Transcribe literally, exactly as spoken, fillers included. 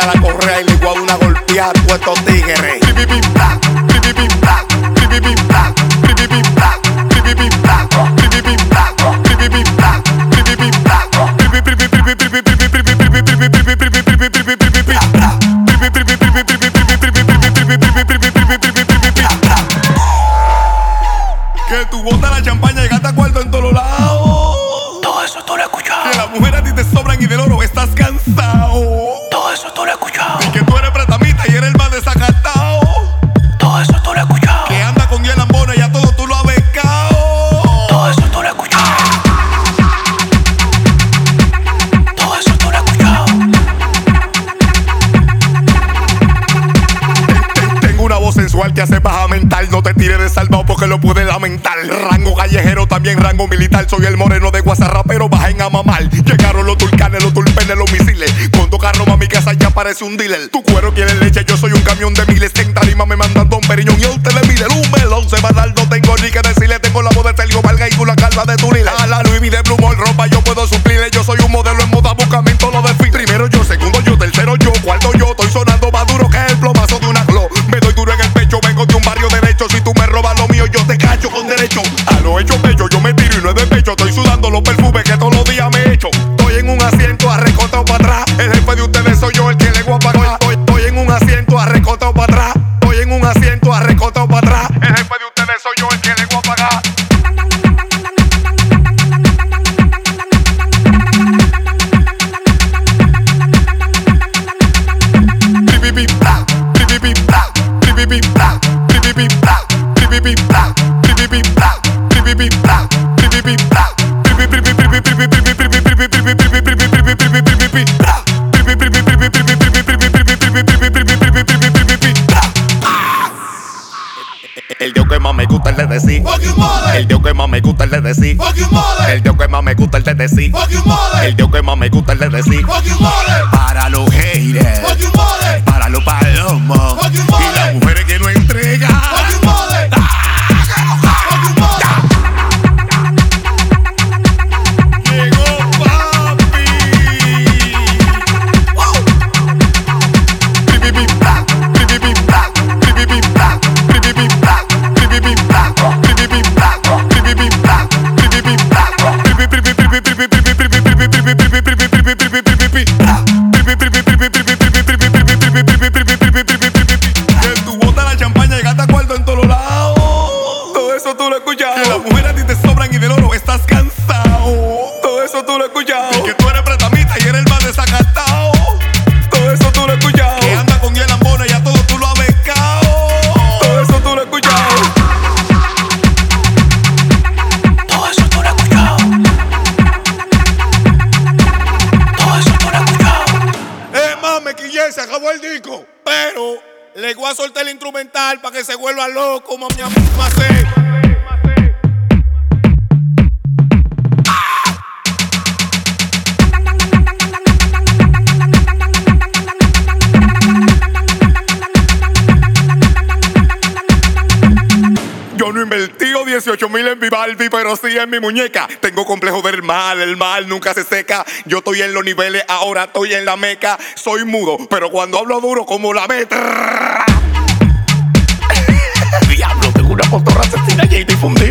quita la correa y le igual una golpeada a estos tigres. Que tú botas la champaña y gastas cuarto en todos lados. Todo eso tú lo has escuchado. Que las mujeres a ti te sobran y del oro estás cansado. Todo eso tú lo has escuchado. Y que tú eres pretamita y eres el más desacatado. Todo eso tú lo has escuchado. Que anda con diez lambones y a todo tú lo has becado. Todo eso tú lo has escuchado. Todo eso tú lo has escuchado. Tengo una voz sensual que hace baja mental. No te tires de salvado porque lo puedes lamentar. Rango callejero, también rango militar. Soy el moreno de Guasarrapero, bajen a mamar. Llegaron los tulcanes, los tulpenes, los misiles. Con tu carro, mami, casa ya parece un dealer. Tu cuero quiere leche, yo soy un camión de miles. En tarima me mandan Don Periñón y a usted le mide un melón semanal. No tengo ni que decirle, tengo la voz de Sergio Valga y con la calva de Turile. A la Louis V de Blue Mall, ropa yo puedo suplirle. Yo soy un modelo en moda, búscame en todos los desfiles. Primero yo, segundo yo, tercero yo, cuarto yo. Estoy sonando más duro que el plomazo de una glow. Me doy duro en el pecho, vengo de un barrio derecho. Si tú me robas lo mío, yo te cacho con derecho. A lo hecho bello, yo me tiro y no es de pecho. Estoy sudando los perfumes que todos los días me echo. Estoy en un asiento arrecotado para atrás. El jefe de ustedes soy yo, el que le voy a pagar. Estoy, estoy en un asiento arrecotado para atrás. Estoy en un asiento arrecotado para atrás. El jefe de ustedes soy yo, el que le voy a pagar. El dios que más me gusta el de decir. El dios que más me gusta el de decir. El dios que más me gusta el de decir. El dios que más me gusta el de decir. Para los haters, para los palomos y las mujeres que no entregan. Tú lo has escuchado. Que las mujeres a ti te sobran y del oro estás cansado. Todo eso tú lo has escuchado. Y que tú eres pretamita y eres el más desacatado. Todo eso tú lo has escuchado. Que anda con diez lambones y a todo tú lo has becado. Todo eso tú lo has escuchado. Todo eso tú lo has escuchado. Todo eso tú lo has escuchado. Eh, más me quillé, se acabó el disco. Pero le voy a soltar el instrumental para que se vuelva loco, como a mi misma sé. Yo no invertí dieciocho mil en mi Barbie, pero sí en mi muñeca. Tengo complejo del mal, el mal nunca se seca. Yo estoy en los niveles, ahora estoy en la meca. Soy mudo, pero cuando hablo duro como la meta. Diablo, tengo una cotorra asesina y difundida.